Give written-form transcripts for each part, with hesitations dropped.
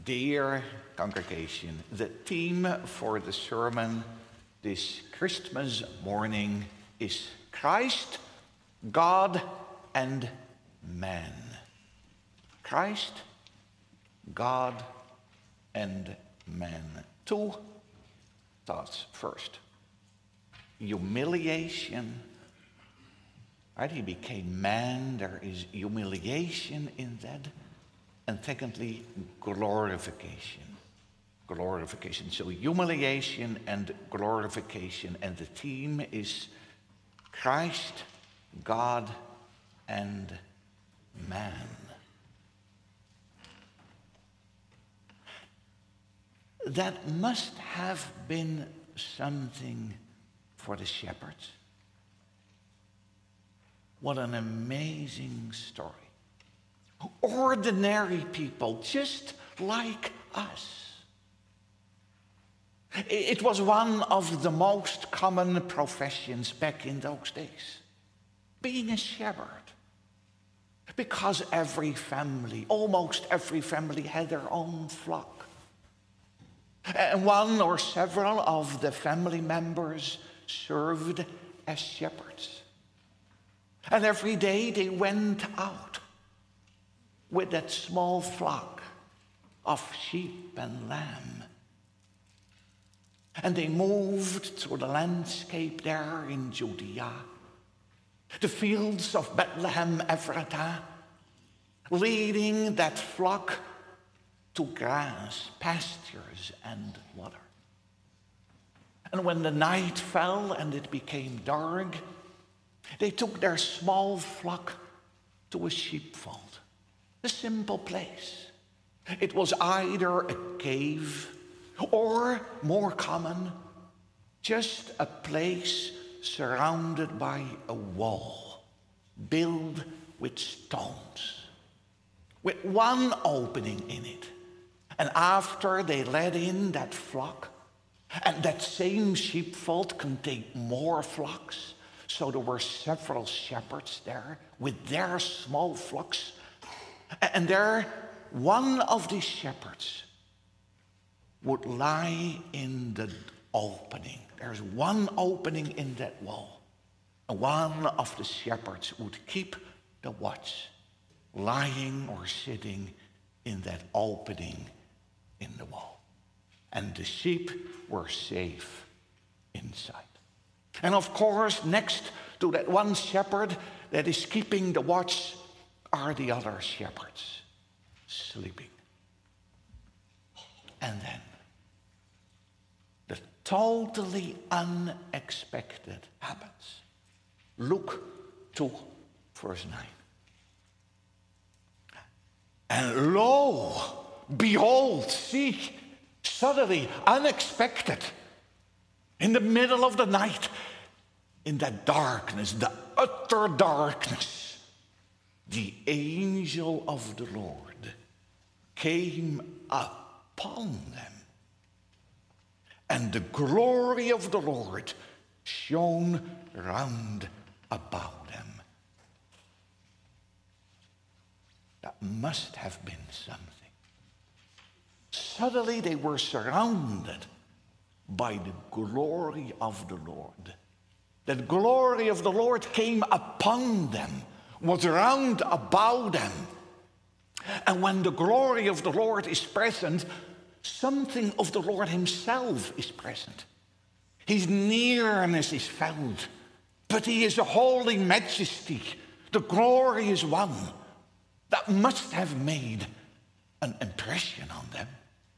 Dear congregation, the theme for the sermon this Christmas morning is Christ, God, and man. Christ, God, and man. Two thoughts. First, humiliation. Right? He became man. There is humiliation in that. And secondly, glorification. Glorification. So humiliation and glorification. And the theme is Christ, God, and man. That must have been something for the shepherds. What an amazing story. Ordinary people, just like us. It was one of the most common professions back in those days, being a shepherd. Because every family, almost every family, had their own flock. And one or several of the family members served as shepherds. And every day they went out with that small flock of sheep and lamb. And they moved through the landscape there in Judea, the fields of Bethlehem, Ephratah, leading that flock to grass, pastures, and water. And when the night fell and it became dark, they took their small flock to a sheepfold, a simple place. It was either a cave or, more common, just a place surrounded by a wall built with stones, with one opening in it. And after they let in that flock, and that same sheepfold contained more flocks, so there were several shepherds there with their small flocks. And there, one of these shepherds would lie in the opening. There's one opening in that wall. And one of the shepherds would keep the watch, lying or sitting in that opening in the wall. And the sheep were safe inside. And of course, next to that one shepherd that is keeping the watch are the other shepherds sleeping. And then the totally unexpected happens. Luke 2, verse 9. And lo, behold, see, suddenly, unexpected, in the middle of the night, in that darkness, the utter darkness, the angel of the Lord came upon them. And the glory of the Lord shone round about them. That must have been something. Suddenly they were surrounded by the glory of the Lord. The glory of the Lord came upon them, was round about them. And when the glory of the Lord is present, something of the Lord himself is present. His nearness is felt, but he is a holy majesty. The glory is one. That must have made an impression on them.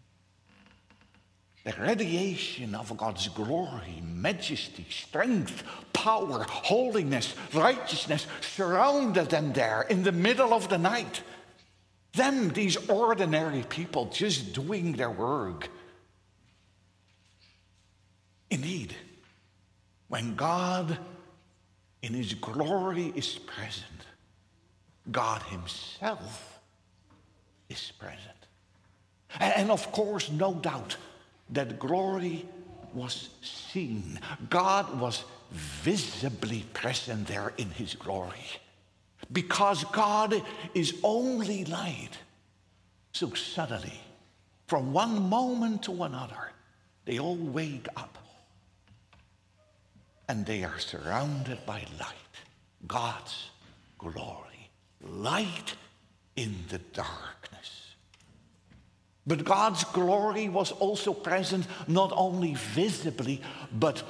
The radiation of God's glory, majesty, strength, power, holiness, righteousness surrounded them there in the middle of the night. Them, these ordinary people, just doing their work. Indeed, when God in his glory is present, God himself is present. And of course, no doubt, that glory was seen. God was visibly present there in his glory. Because God is only light. So suddenly, From one moment to another, they all wake up and they are surrounded by light, God's glory, light in the darkness. But God's glory was also present not only visibly, but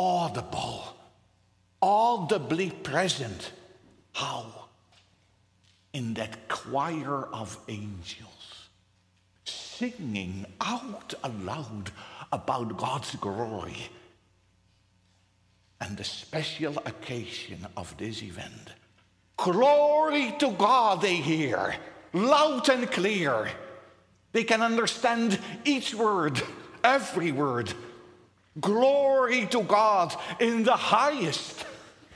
audibly present. How? In that choir of angels, singing out aloud about God's glory. And the special occasion of this event, glory to God, they hear, loud and clear. They can understand each word, every word. Glory to God in the highest,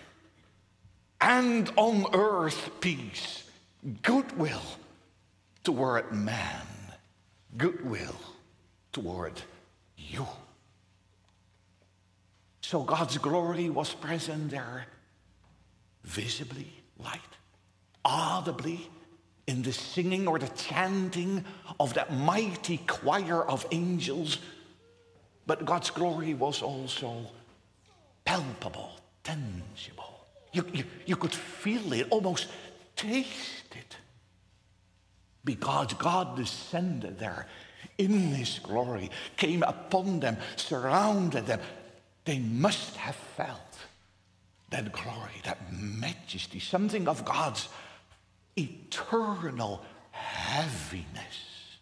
and on earth peace, goodwill toward man, goodwill toward you. So God's glory was present there, visibly, light, audibly, in the singing or the chanting of that mighty choir of angels. But God's glory was also palpable, tangible. You could feel it, almost taste it. Because God descended there in his glory, came upon them, surrounded them. They must have felt that glory, that majesty, something of God's eternal heaviness.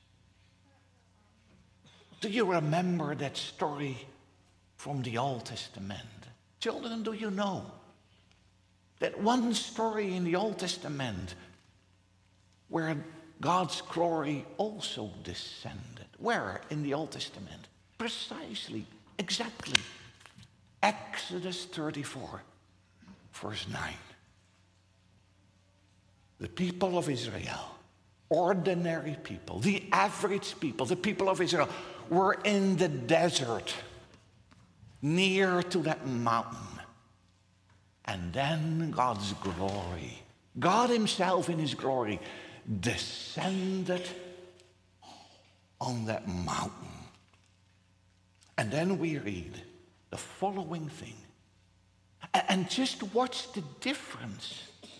Do you remember that story from the Old Testament? Children, do you know that one story in the Old Testament where God's glory also descended? Where in the Old Testament? Precisely, exactly. Exodus 34, verse 9. The people of Israel, ordinary people, the average people, the people of Israel, were in the desert, near to that mountain. And then God's glory, God himself in his glory, descended on that mountain. And then we read the following thing. And just watch the difference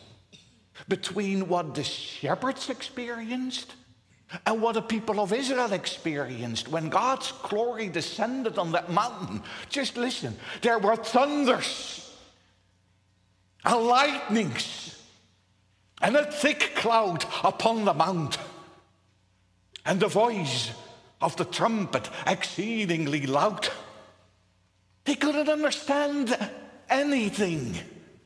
between what the shepherds experienced and what the people of Israel experienced when God's glory descended on that mountain. Just listen. There were thunders and lightnings and a thick cloud upon the mount, and the voice of the trumpet exceedingly loud. They couldn't understand anything.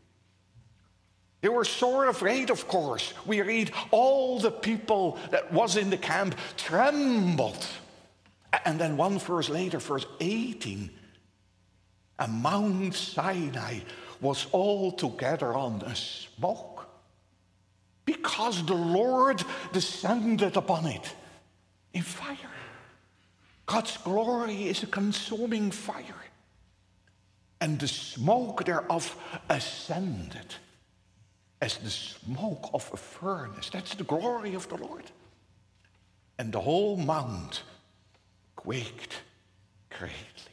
They were sore afraid, of course. We read all the people that was in the camp trembled. And then one verse later, verse 18, and Mount Sinai was altogether on a smoke, because the Lord descended upon it in fire. God's glory is a consuming fire, and the smoke thereof ascended as the smoke of a furnace. That's the glory of the Lord. And the whole mount quaked greatly.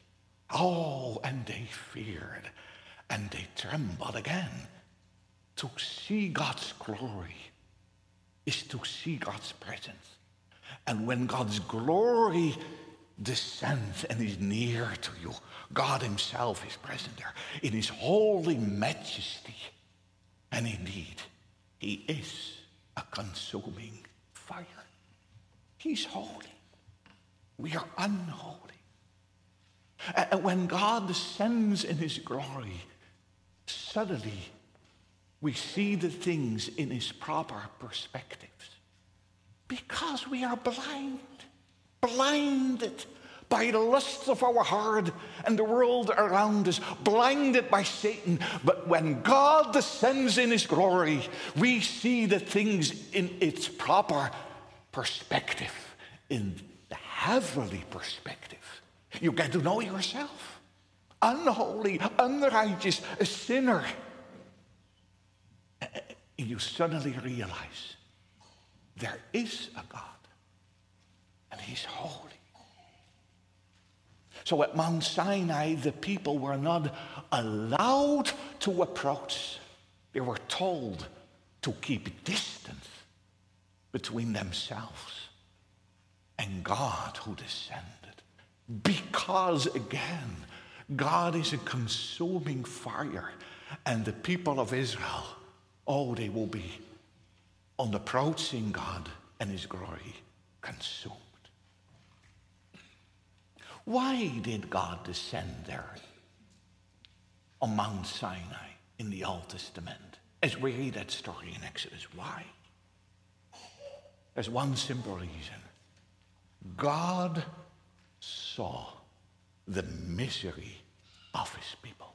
Oh, and they feared, and they trembled again. To see God's glory is to see God's presence. And when God's glory descends and is near to you, God himself is present there in his holy majesty. And indeed, he is a consuming fire. He's holy. We are unholy. And when God descends in his glory, suddenly we see the things in his proper perspectives. Because we are blinded by the lusts of our heart and the world around us, blinded by Satan. But when God descends in his glory, we see the things in its proper perspective, in the heavenly perspective. You get to know yourself, unholy, unrighteous, a sinner. And you suddenly realize there is a God, and he's holy. So at Mount Sinai, the people were not allowed to approach. They were told to keep distance between themselves and God who descended. Because again, God is a consuming fire, and the people of Israel, they will be on approaching God and his glory consumed. Why did God descend there on Mount Sinai in the Old Testament? As we read that story in Exodus, why? There's one simple reason. God saw the misery of his people.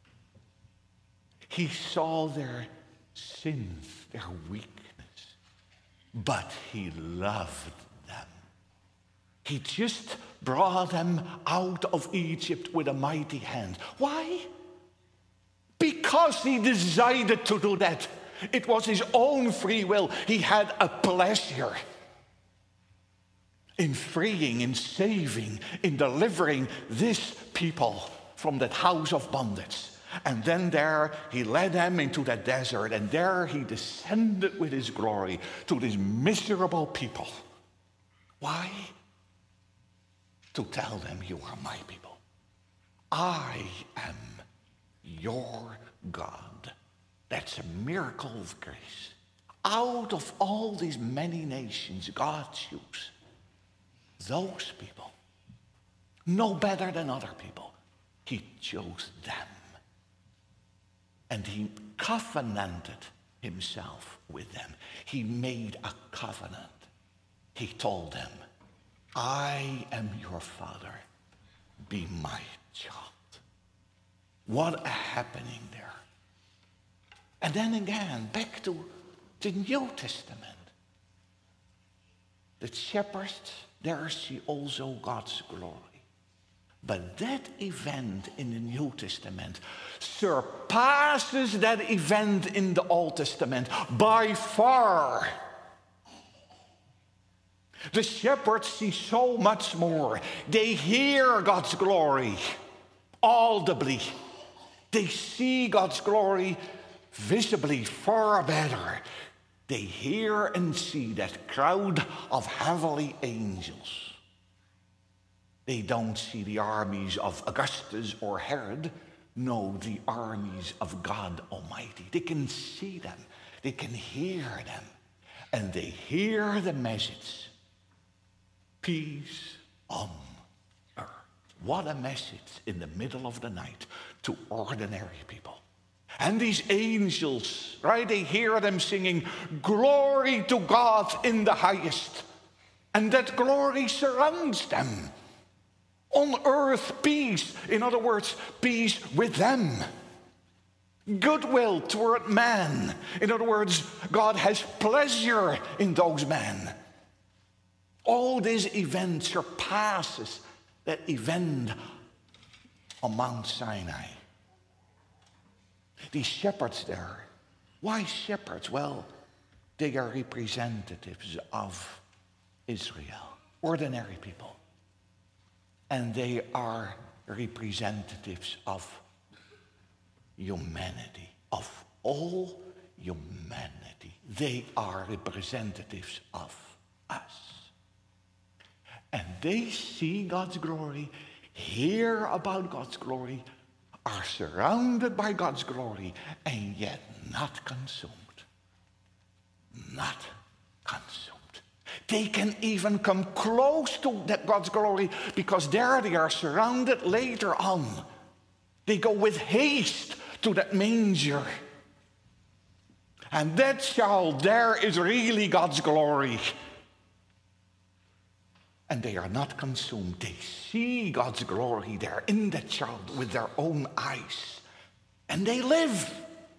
He saw their sins, their weakness, but he loved them. He just brought them out of Egypt with a mighty hand. Why? Because he decided to do that. It was his own free will. He had a pleasure in freeing, in saving, in delivering this people from that house of bondage. And then there he led them into that desert, and there he descended with his glory to these miserable people. Why? To tell them, you are my people. I am your God. That's a miracle of grace. Out of all these many nations, God chose those people, no better than other people. He chose them. And he covenanted himself with them. He made a covenant. He told them, I am your father. Be my child. What a happening there. And then again, back to the New Testament. The shepherds, there see also God's glory. But that event in the New Testament surpasses that event in the Old Testament by far. The shepherds see so much more. They hear God's glory audibly. They see God's glory visibly far better. They hear and see that crowd of heavenly angels. They don't see the armies of Augustus or Herod. No, the armies of God Almighty. They can see them. They can hear them. And they hear the message. Peace on earth. What a message in the middle of the night to ordinary people. And these angels, right, they hear them singing, glory to God in the highest. And that glory surrounds them. On earth, peace. In other words, peace with them. Goodwill toward man. In other words, God has pleasure in those men. All this event surpasses that event on Mount Sinai. These shepherds there. Why shepherds? Well, they are representatives of Israel. Ordinary people. And they are representatives of humanity, of all humanity. They are representatives of us. And they see God's glory, hear about God's glory, are surrounded by God's glory, and yet not consumed. Not consumed. They can even come close to that God's glory because there they are surrounded later on. They go with haste to that manger. And that child there is really God's glory. And they are not consumed. They see God's glory there in that child with their own eyes. And they live.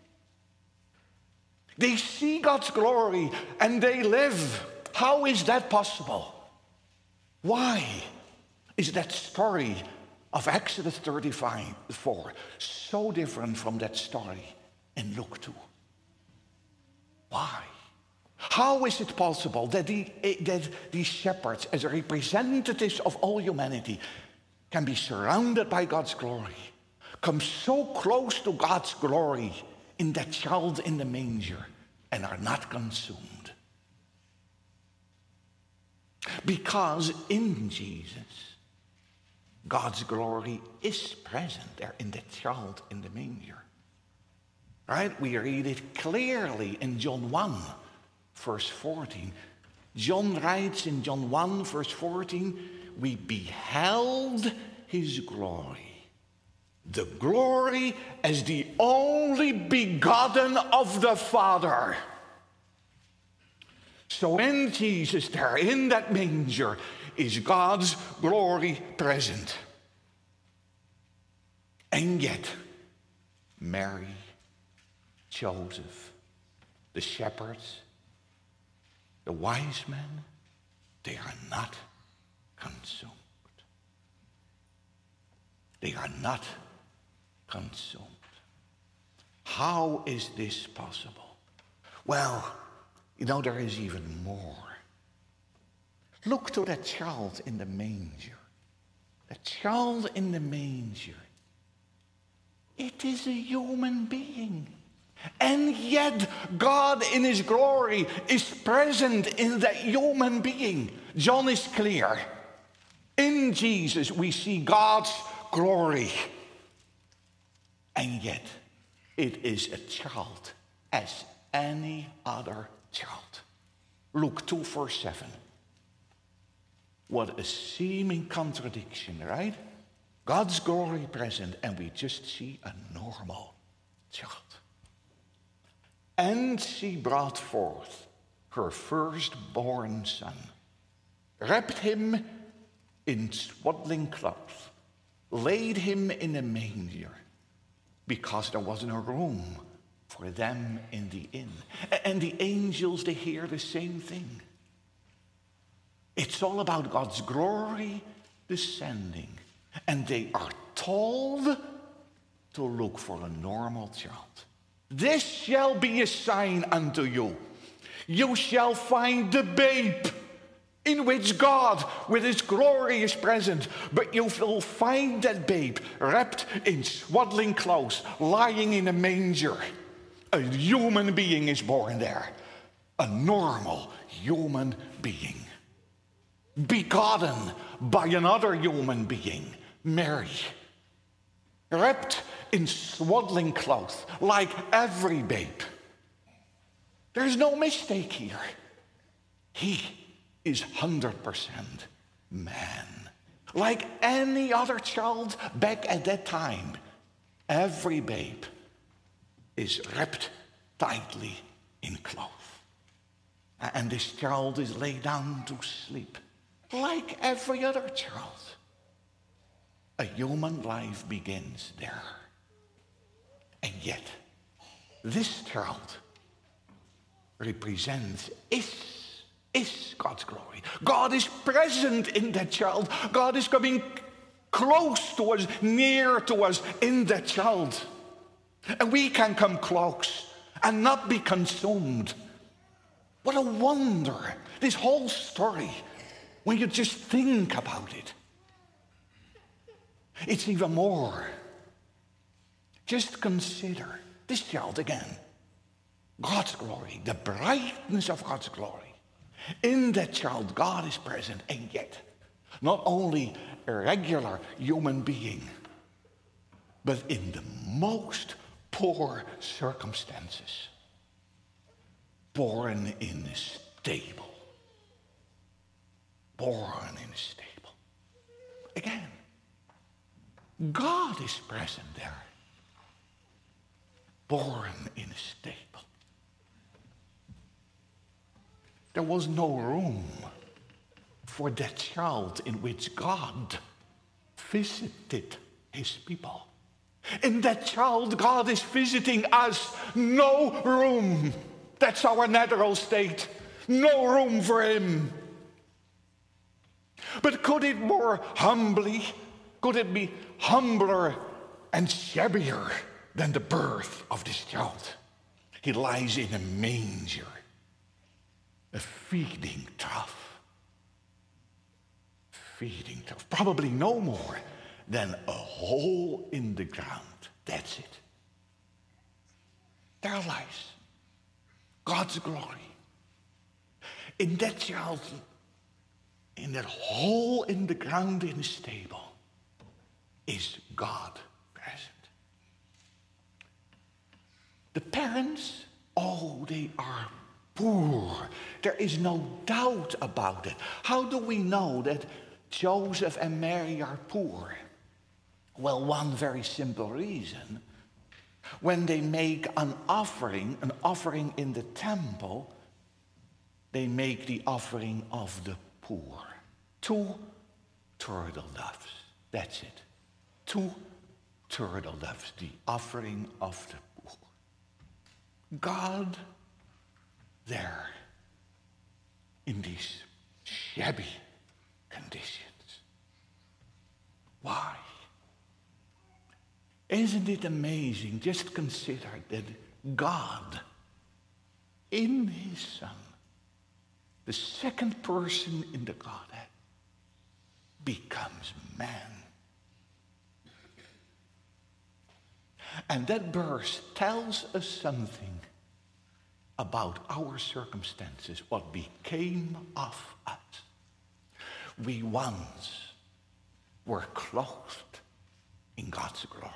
They see God's glory and they live. How is that possible? Why is that story of Exodus 34 so different from that story in Luke 2? Why? How is it possible that these shepherds, as representatives of all humanity, can be surrounded by God's glory, come so close to God's glory in that child in the manger, and are not consumed? Because in Jesus, God's glory is present there in that child in the manger. Right? We read it clearly in John 1, verse 14. John writes in John 1, verse 14, we beheld his glory. The glory as the only begotten of the Father. So in Jesus there, in that manger, is God's glory present. And yet, Mary, Joseph, the shepherds, the wise men, they are not consumed. They are not consumed. How is this possible? Well, there is even more. Look to that child in the manger. That child in the manger. It is a human being. And yet God in his glory is present in that human being. John is clear. In Jesus we see God's glory. And yet it is a child as any other child. Luke 2, verse 7. What a seeming contradiction, right? God's glory present, and we just see a normal child. And she brought forth her firstborn son, wrapped him in swaddling clothes, laid him in a manger, because there was no room for them in the inn. And the angels, they hear the same thing. It's all about God's glory descending. And they are told to look for a normal child. This shall be a sign unto you. You shall find the babe in which God with his glory is present. But you will find that babe wrapped in swaddling clothes, lying in a manger. A human being is born there. A normal human being. Begotten by another human being, Mary. Wrapped in swaddling clothes, like every babe. There's no mistake here. He is 100% man. Like any other child back at that time, every babe is wrapped tightly in cloth. And this child is laid down to sleep, like every other child. A human life begins there. And yet, this child represents, is God's glory. God is present in that child. God is coming close to us, near to us in that child. And we can come close and not be consumed. What a wonder, this whole story, when you just think about it. It's even more. Just consider this child again. God's glory, the brightness of God's glory. In that child, God is present, and yet, not only a regular human being, but in the most poor circumstances. Born in a stable. Born in a stable. Again, God is present there. Born in a stable. There was no room for that child in which God visited his people. In that child, God is visiting us. No room. That's our natural state. No room for him. But could it could it be humbler and shabbier than the birth of this child? He lies in a manger. a feeding trough. Feeding trough. Probably no more than a hole in the ground. That's it. There lies God's glory. In that child, in that hole in the ground in the stable, is God present. The parents, oh, they are poor. There is no doubt about it. How do we know that Joseph and Mary are poor? Well, one very simple reason. When they make an offering in the temple, they make the offering of the poor. 2 turtle doves. That's it. 2 turtle doves, the offering of the poor. God there in these shabby conditions. Why? Isn't it amazing? Just consider that God, in his Son, the second person in the Godhead, becomes man. And that verse tells us something about our circumstances, what became of us. We once were clothed in God's glory.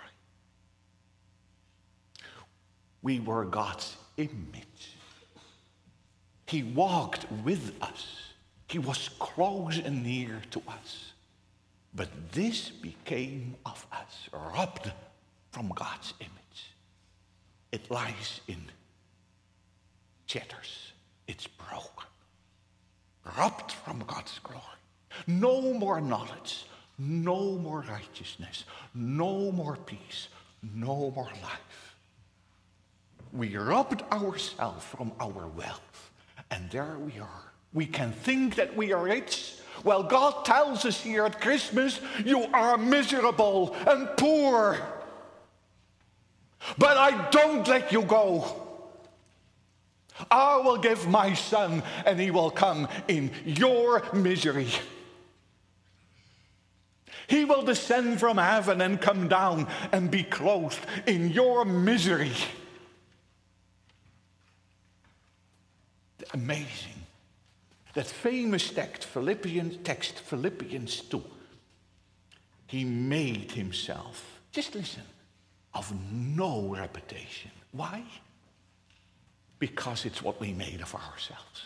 We were God's image. He walked with us. He was close and near to us. But this became of us, robbed from God's image. It lies in tatters. It's broken. Robbed from God's glory. No more knowledge. No more righteousness. No more peace. No more life. We robbed ourselves from our wealth. And there we are. We can think that we are rich. Well, God tells us here at Christmas, you are miserable and poor. But I don't let you go. I will give my Son, and he will come in your misery. He will descend from heaven and come down and be clothed in your misery. Amazing. That famous text, Philippians 2. He made himself, just listen, of no reputation. Why? Because it's what we made of ourselves.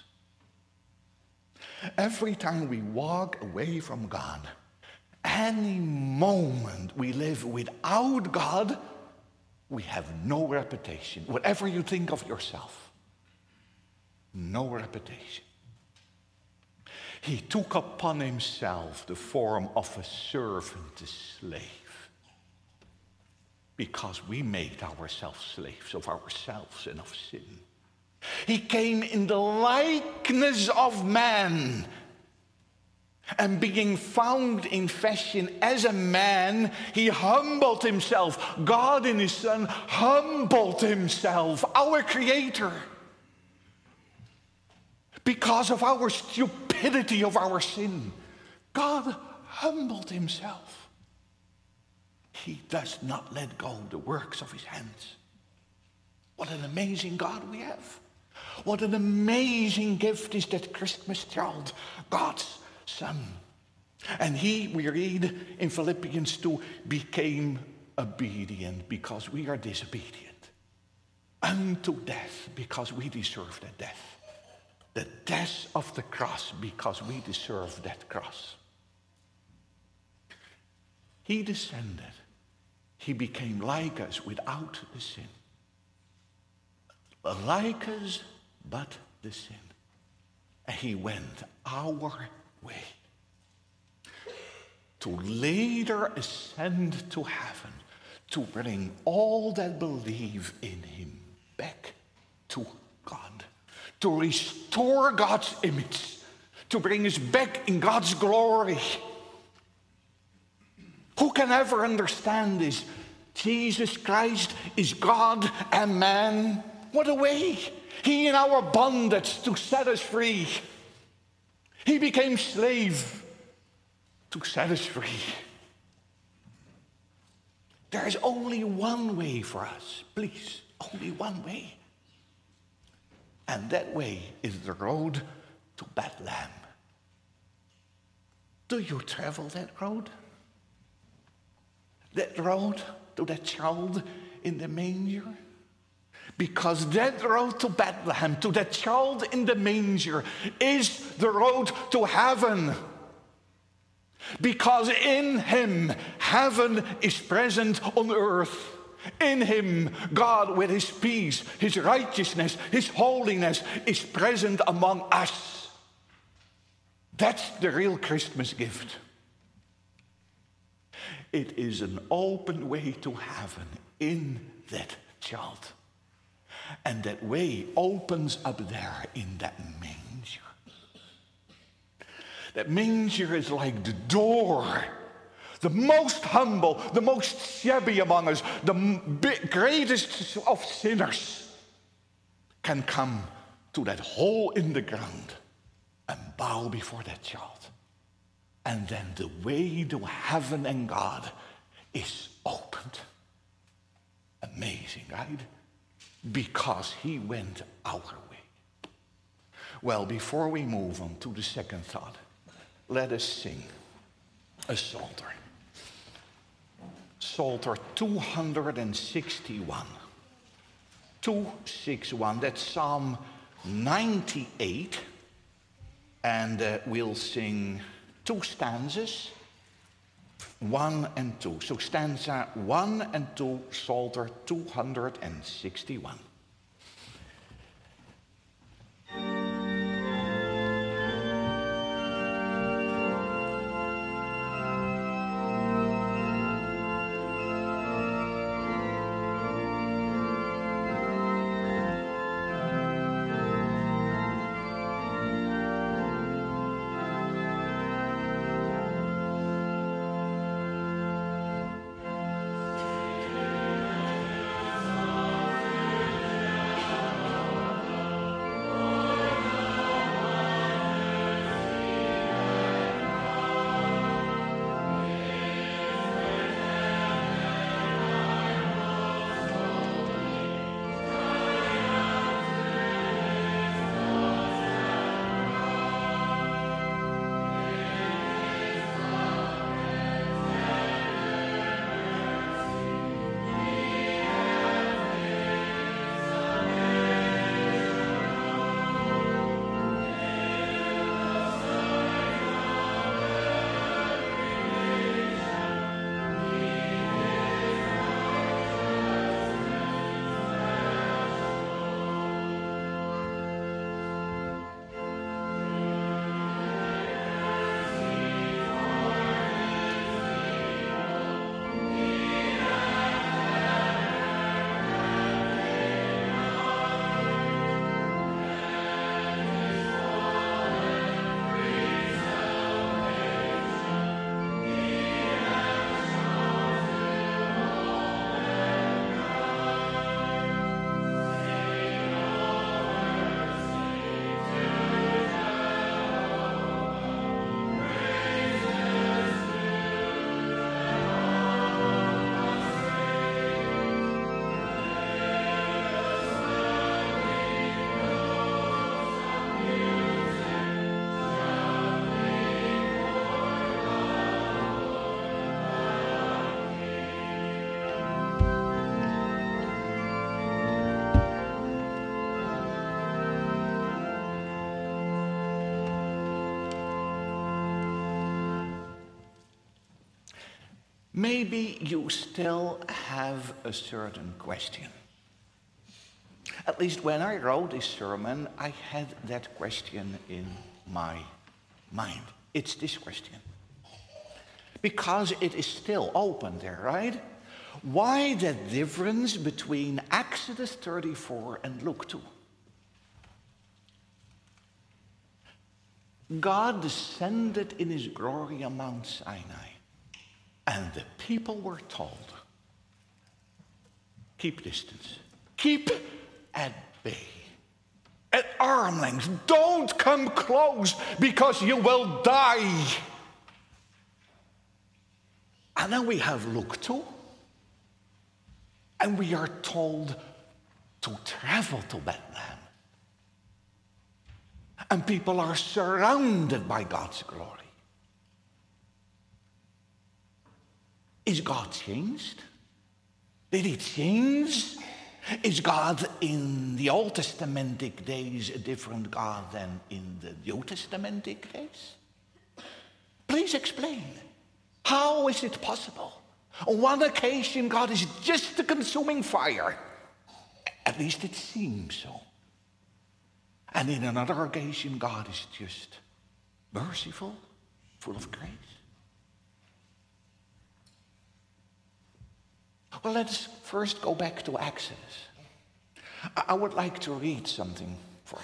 Every time we walk away from God, any moment we live without God, we have no reputation. Whatever you think of yourself, no reputation. He took upon himself the form of a servant, a slave, because we made ourselves slaves of ourselves and of sin. He came in the likeness of man, and being found in fashion as a man, he humbled himself. God in his Son humbled himself, our Creator. Because of our stupidity of our sin, God humbled himself. He does not let go of the works of his hands. What an amazing God we have. What an amazing gift is that Christmas child, God's Son. And he, we read in Philippians 2, became obedient because we are disobedient. Unto death, because we deserve that death. The death of the cross, because we deserve that cross. He descended. He became like us without the sin. Like us, but the sin. And he went our way. To later ascend to heaven. To bring all that believe in him back to God. To restore God's image. To bring us back in God's glory. Who can ever understand this? Jesus Christ is God and man. What a way. He in our bondage to set us free. He became slave to set us free. There is only one way for us, please, only one way. And that way is the road to Bethlehem. Do you travel that road? That road to that child in the manger? Because that road to Bethlehem, to that child in the manger, is the road to heaven. Because in him, heaven is present on earth. In him, God with his peace, his righteousness, his holiness is present among us. That's the real Christmas gift. It is an open way to heaven in that child. And that way opens up there in that manger. That manger is like the door. The most humble, the most shabby among us, the greatest of sinners can come to that hole in the ground and bow before that child. And then the way to heaven and God is opened. Amazing, right? Because he went our way. Well, before we move on to the second thought, let us sing a psalter. Psalter 261. 261, that's Psalm 98. And we'll sing two stanzas, 1 and 2. So stanza 1 and 2, Psalter 261. Maybe you still have a certain question. At least when I wrote this sermon, I had that question in my mind. It's this question. Because it is still open there, right? Why the difference between Exodus 34 and Luke 2? God descended in his glory on Mount Sinai. And the people were told, keep distance, keep at bay. At arm's length. Don't come close because you will die. And then we have Luke 2. And we are told to travel to Bethlehem. And people are surrounded by God's glory. Is God changed? Did he change? Is God in the Old Testamentic days a different God than in the New Testamentic days? Please explain. How is it possible? On one occasion, God is just a consuming fire. At least it seems so. And in another occasion, God is just merciful, full of grace. Well, let's first go back to Exodus. I would like to read something for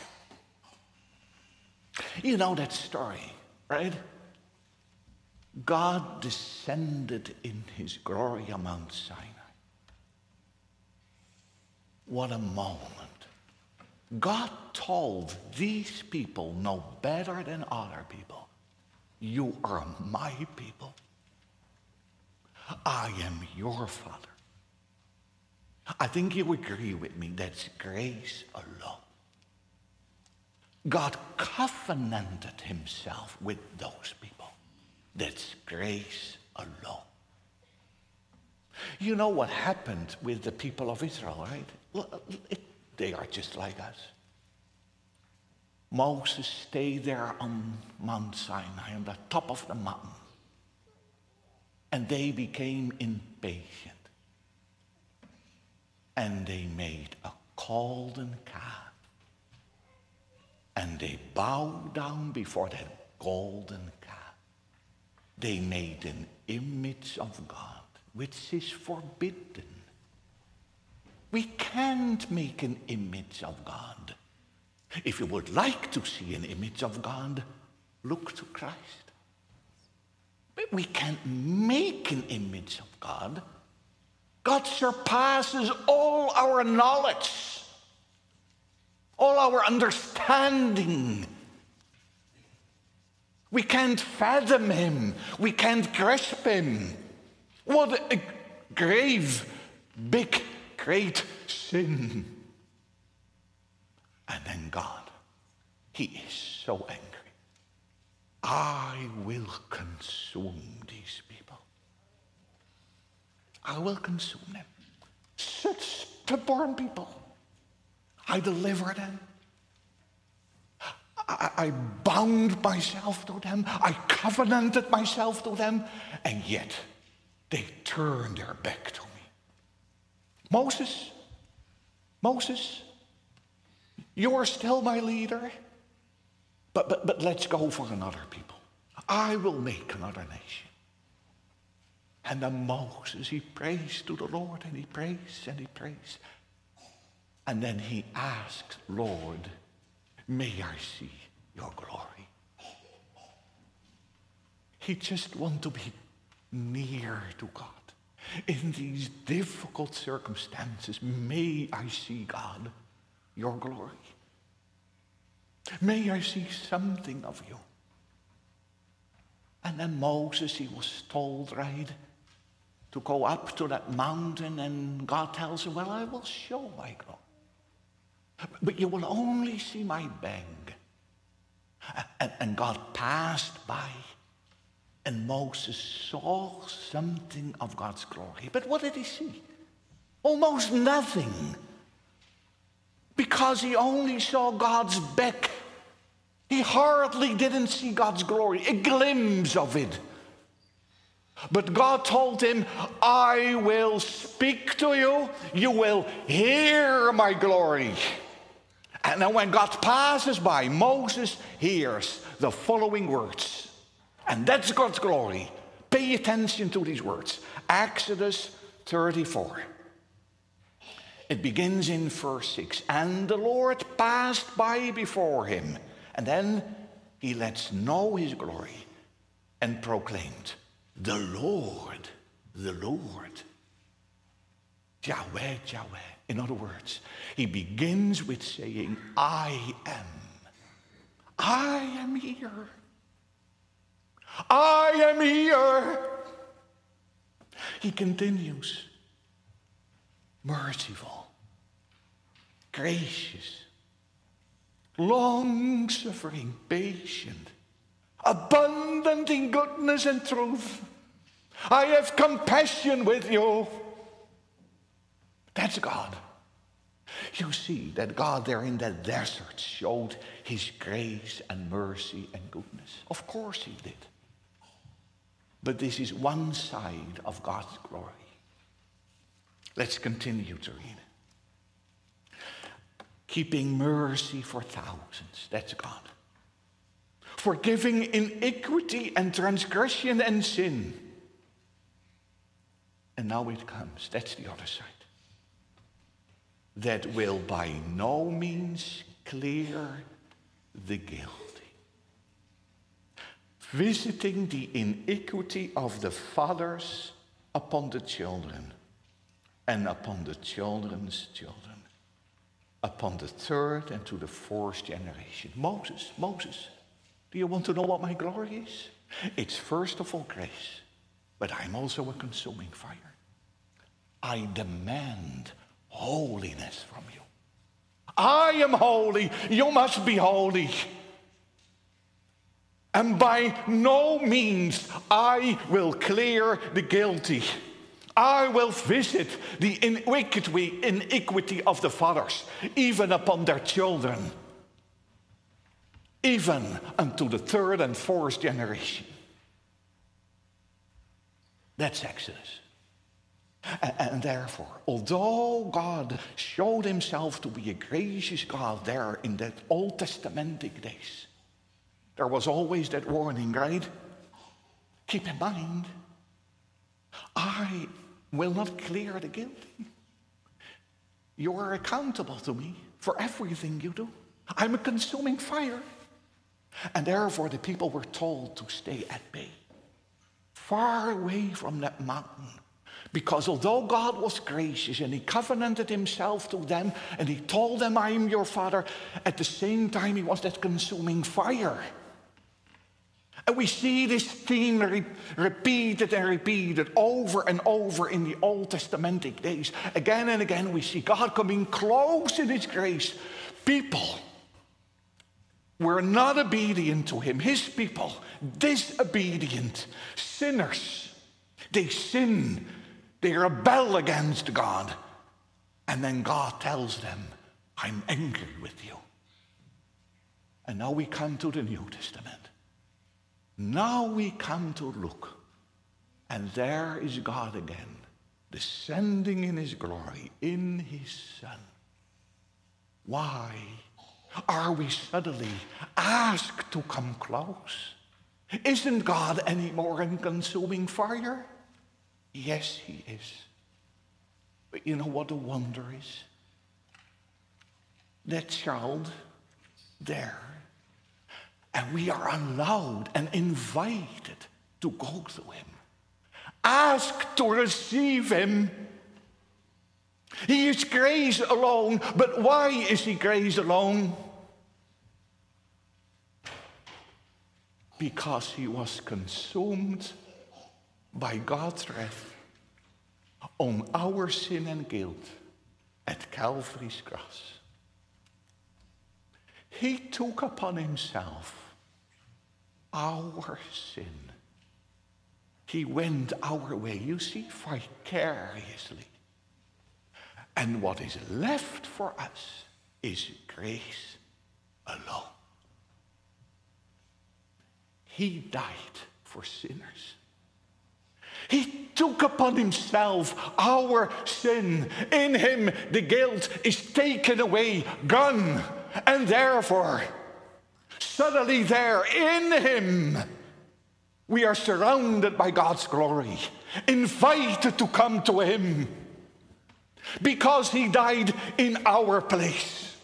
you. You know that story, right? God descended in his glory on Mount Sinai. What a moment. God told these people no better than other people, you are my people. I am your Father. I think you agree with me, that's grace alone. God covenanted himself with those people. That's grace alone. You know what happened with the people of Israel, right? They are just like us. Moses stayed there on Mount Sinai, on the top of the mountain. And they became impatient. And they made a golden calf. And they bowed down before that golden calf. They made an image of God, which is forbidden. We can't make an image of God. If you would like to see an image of God, look to Christ. But we can't make an image of God. God surpasses all our knowledge, all our understanding. We can't fathom him. We can't grasp him. What a grave, big, great sin. And then God, he is so angry. I will consume these people. I will consume them. Such stubborn people. I deliver them. I bound myself to them. I covenanted myself to them. And yet, they turn their back to me. Moses, you are still my leader. But let's go for another people. I will make another nation. And then Moses, he prays to the Lord, and he prays and he prays. And then he asks, Lord, may I see your glory. He just wants to be near to God. In these difficult circumstances, may I see, God, your glory. May I see something of you. And then Moses, he was told, right, to go up to that mountain, and God tells him, well, I will show my glory. But you will only see my bang. And God passed by, and Moses saw something of God's glory. But what did he see? Almost nothing. Because he only saw God's back. He hardly didn't see God's glory, a glimpse of it. But God told him, I will speak to you. You will hear my glory. And then when God passes by, Moses hears the following words. And that's God's glory. Pay attention to these words. Exodus 34. It begins in verse 6. And the Lord passed by before him. And then he lets know his glory and proclaimed, the Lord, Yahweh, Yahweh, In other words, he begins with saying, I am here. I am here. He continues, merciful, gracious, long-suffering, patient, abundant in goodness and truth. I have compassion with you. That's God. You see that God there in that desert showed his grace and mercy and goodness. Of course he did. But this is one side of God's glory. Let's continue to read. Keeping mercy for thousands. That's God. Forgiving iniquity and transgression and sin. And now it comes. That's the other side. That will by no means clear the guilty. Visiting the iniquity of the fathers upon the children, and upon the children's children, upon the third and to the fourth generation. Moses, do you want to know what my glory is? It's first of all grace, but I'm also a consuming fire. I demand holiness from you. I am holy, you must be holy. And by no means I will clear the guilty. I will visit the iniquity of the fathers, even upon their children, even unto the third and fourth generation. That's Exodus. And therefore, although God showed himself to be a gracious God there in that Old Testamentic days, there was always that warning, right? Keep in mind, I will not clear the guilty. You are accountable to me for everything you do. I'm a consuming fire. And therefore the people were told to stay at bay, far away from that mountain. Because although God was gracious and he covenanted himself to them and he told them, I am your father, at the same time he was that consuming fire. And we see this theme repeated and repeated over and over in the Old Testamentic days. Again and again we see God coming close in his grace. People were not obedient to him. His people, disobedient, sinners. They sin. They rebel against God. And then God tells them, I'm angry with you. And now we come to the New Testament. Now we come to look. And there is God again, descending in his glory, in his Son. Why are we suddenly asked to come close? Isn't God any more in consuming fire? Yes, he is. But you know what the wonder is? That child there. And we are allowed and invited to go to him. Ask to receive him. He is grace alone. But why is he grace alone? Because he was consumed by God's wrath on our sin and guilt at Calvary's cross. He took upon himself our sin. He went our way, you see, vicariously. And what is left for us is grace alone. He died for sinners. He took upon himself our sin. In him, the guilt is taken away, gone. And therefore, suddenly there in him, we are surrounded by God's glory, invited to come to him, because he died in our place.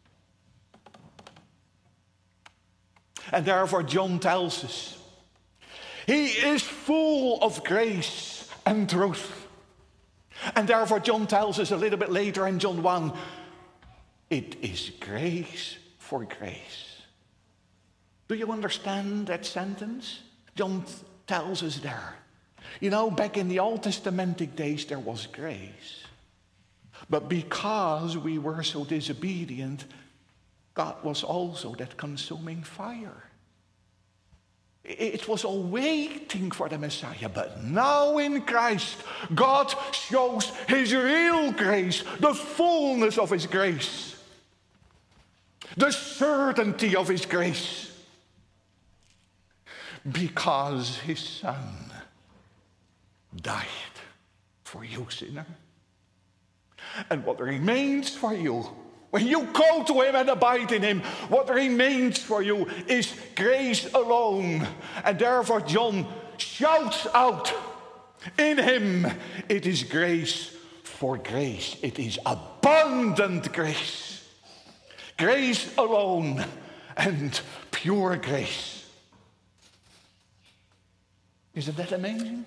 And therefore, John tells us, he is full of grace and truth. And therefore John tells us a little bit later in John 1, it is grace for grace. Do you understand that sentence? John tells us there. You know, back in the Old Testamentic days there was grace. But because we were so disobedient, God was also that consuming fire. It was all waiting for the Messiah. But now in Christ, God shows his real grace, the fullness of his grace, the certainty of his grace, because his Son died for you, sinner. And what remains for you, when you go to him and abide in him, what remains for you is grace alone. And therefore John shouts out, in him it is grace for grace. It is abundant grace. Grace alone and pure grace. Isn't that amazing?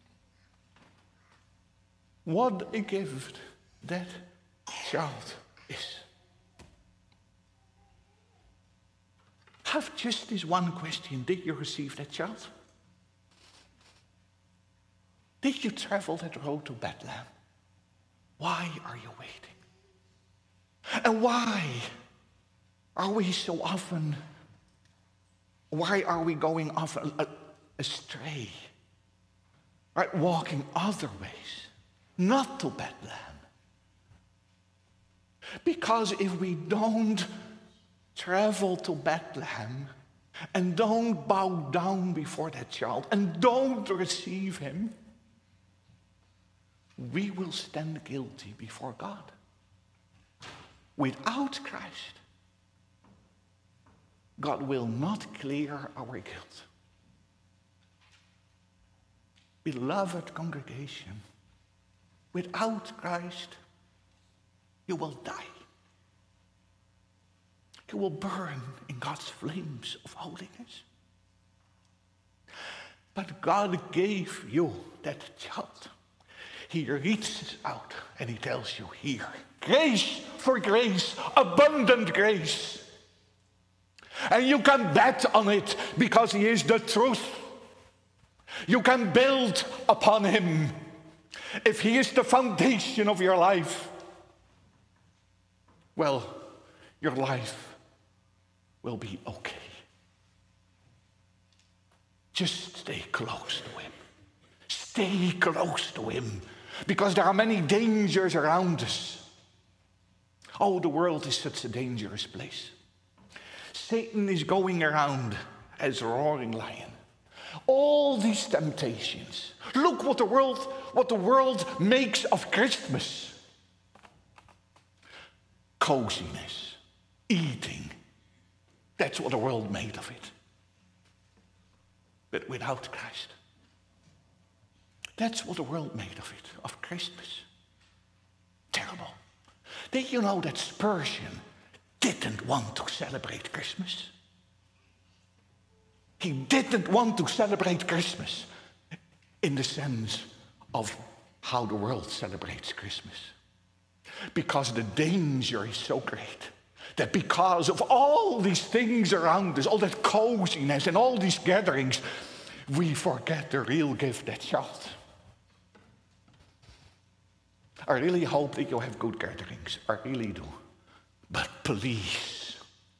What a gift that child is. Have just this one question. Did you receive that child? Did you travel that road to Bethlehem? Why are you waiting? And why are we so often, why are we going often astray? Right? Walking other ways, not to Bethlehem. Because if we don't travel to Bethlehem and don't bow down before that child and don't receive him, we will stand guilty before God. Without Christ, God will not clear our guilt. Beloved congregation, without Christ, you will die. You will burn in God's flames of holiness. But God gave you that child. He reaches out and he tells you here, grace for grace, abundant grace. And you can bet on it because he is the truth. You can build upon him. If he is the foundation of your life, well, your life will be okay. Just stay close to him. Stay close to him, because there are many dangers around us. Oh, the world is such a dangerous place. Satan is going around as a roaring lion. All these temptations. Look what the world makes of Christmas. Coziness, eating. That's what the world made of it. But without Christ, that's what the world made of it, of Christmas. Terrible. Did you know that Spurgeon didn't want to celebrate Christmas? He didn't want to celebrate Christmas in the sense of how the world celebrates Christmas. Because the danger is so great that because of all these things around us, all that coziness and all these gatherings, we forget the real gift, that child. I really hope that you have good gatherings. I really do. But please,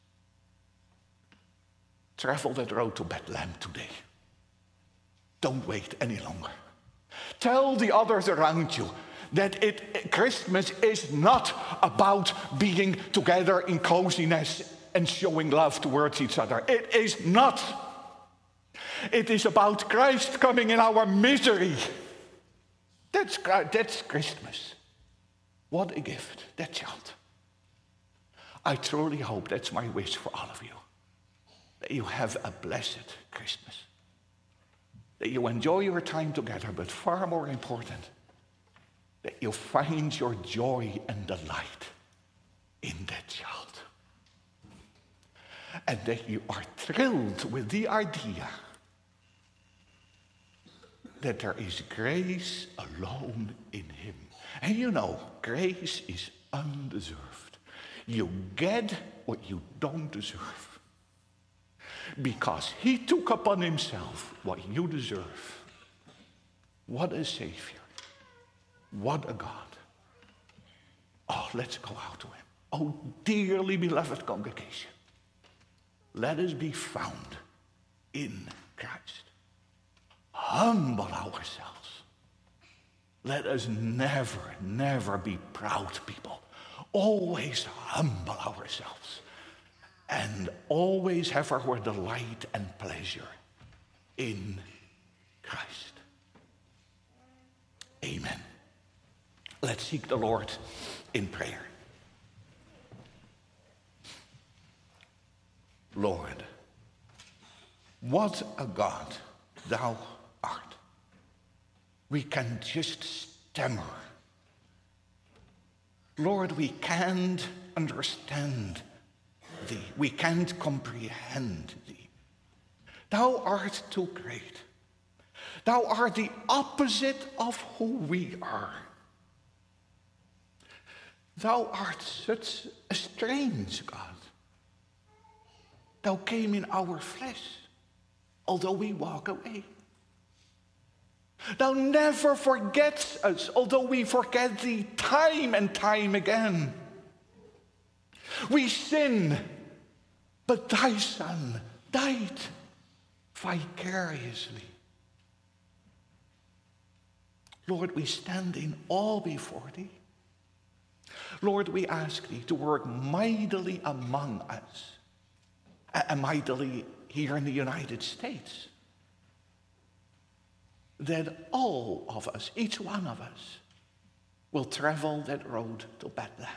travel that road to Bethlehem today. Don't wait any longer. Tell the others around you that Christmas is not about being together in coziness and showing love towards each other. It is not. It is about Christ coming in our misery. That's Christmas. What a gift, that child. I truly hope, that's my wish for all of you, that you have a blessed Christmas. That you enjoy your time together, but far more important, that you find your joy and delight in that child. And that you are thrilled with the idea that there is grace alone in him. And you know, grace is undeserved. You get what you don't deserve. Because he took upon himself what you deserve. What a Savior. What a God. Oh, let's go out to him. Oh, dearly beloved congregation. Let us be found in Christ. Humble ourselves. Let us never, never be proud people. Always humble ourselves. And always have our delight and pleasure in Christ. Amen. Let's seek the Lord in prayer. Lord, what a God thou art. We can just stammer. Lord, we can't understand thee. We can't comprehend thee. Thou art too great. Thou art the opposite of who we are. Thou art such a strange God. Thou came in our flesh, although we walk away. Thou never forgets us, although we forget thee time and time again. We sin, but thy Son died vicariously. Lord, we stand in awe before thee. Lord, we ask thee to work mightily among us, and mightily here in the United States, that all of us, each one of us, will travel that road to Bethlehem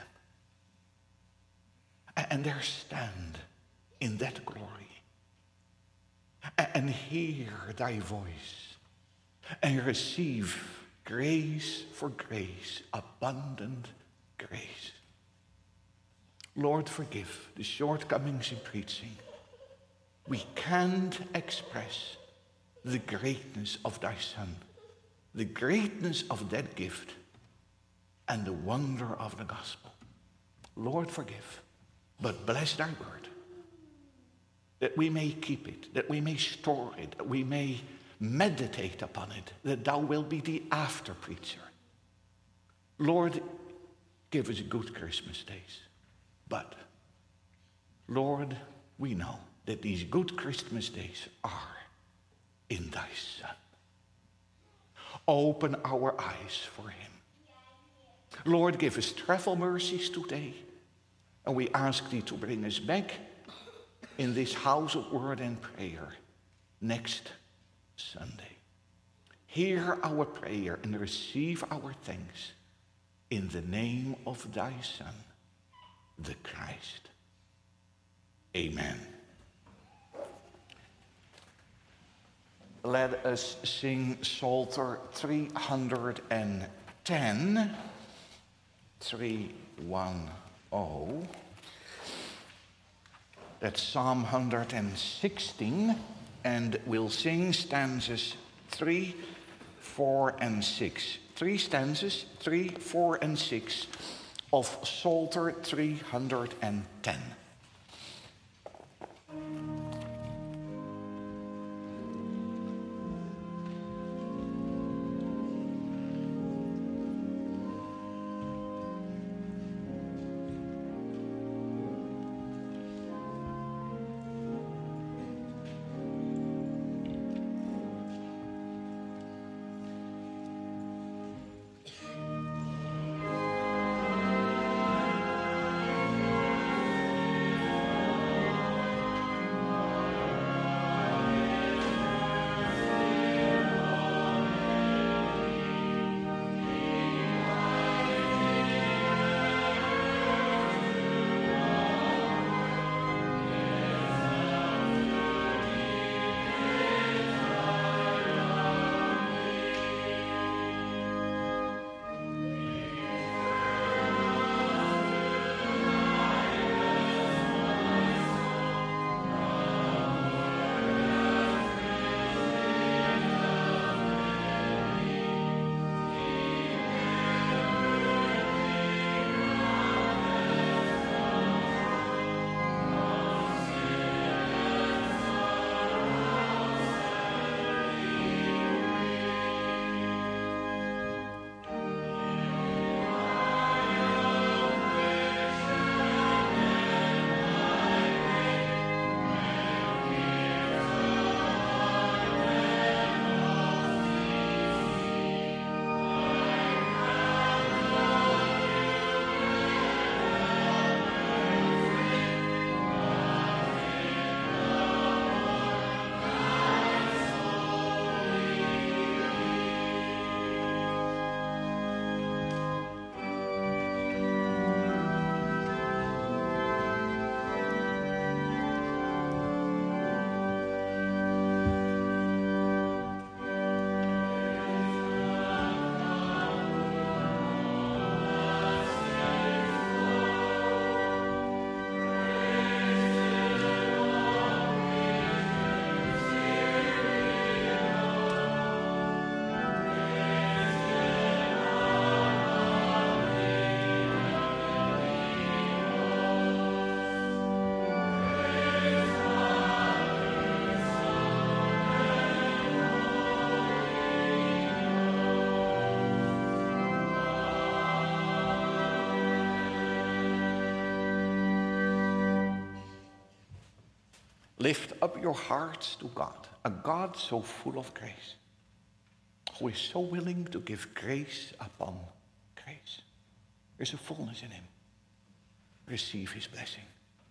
and there stand in that glory and hear thy voice and receive grace for grace, abundant grace. Lord, forgive the shortcomings in preaching. We can't express the greatness of thy Son, the greatness of that gift, and the wonder of the gospel. Lord, forgive, but bless thy word, that we may keep it, that we may store it, that we may meditate upon it, that thou wilt be the after preacher. Lord, give us good Christmas days. But, Lord, we know that these good Christmas days are in thy Son. Open our eyes for him. Lord, give us travel mercies today. And we ask thee to bring us back in this house of word and prayer next Sunday. Hear our prayer and receive our thanks in the name of thy Son, the Christ. Amen. Let us sing Psalter 310, 310. That's Psalm 116, and we'll sing stanzas 3, 4, and 6. 3 stanzas, 3, 4, and 6 of Psalter 310. Lift up your hearts to God, a God so full of grace, who is so willing to give grace upon grace. There's a fullness in him. Receive his blessing.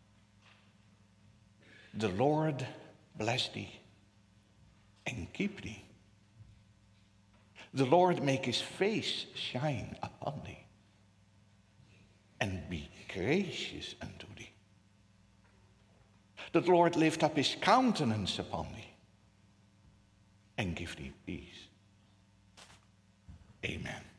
The Lord bless thee and keep thee. The Lord make his face shine upon thee and be gracious unto thee. The Lord lift up his countenance upon thee and give thee peace. Amen.